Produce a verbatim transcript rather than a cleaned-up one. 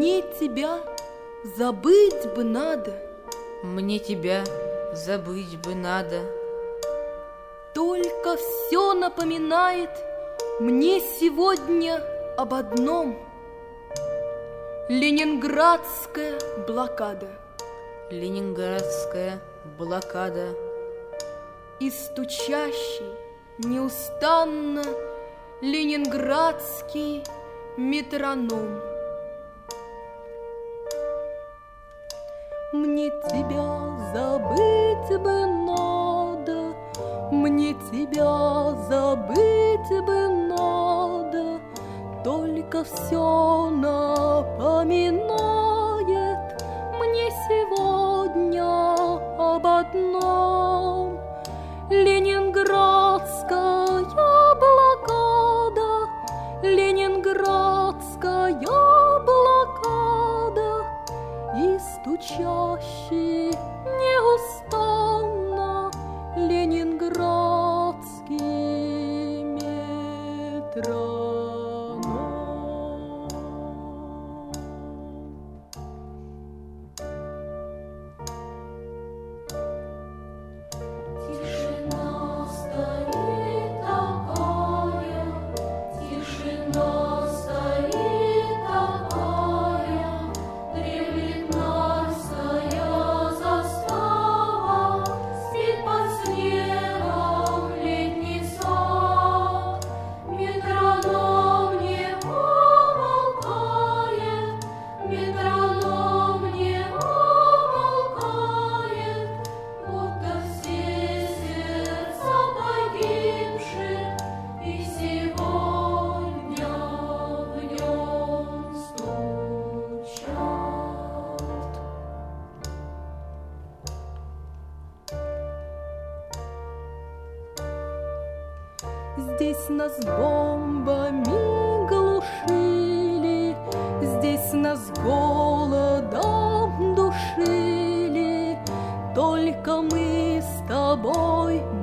Мне тебя забыть бы надо. Мне тебя забыть бы надо. Только все напоминает мне сегодня об одном. Ленинградская блокада. Ленинградская блокада. И стучащий неустанно ленинградский метроном. Мне тебя забыть бы надо, мне тебя забыть бы надо, только все напоминает мне сегодня об одном. Ленинградская блокада, ленинградская блокада, и стучащий неустанно ленинградский метроном. Тишина стоит такая, тишина стоит такая, дремлет Нарская застава, спит под снегом летний сад. Метроном не умолкает, метроном не умолкает, будто все сердца погибших и сегодня в нем стучат. Здесь нас бомбами глушили, здесь нас голодом душили, только мы с тобой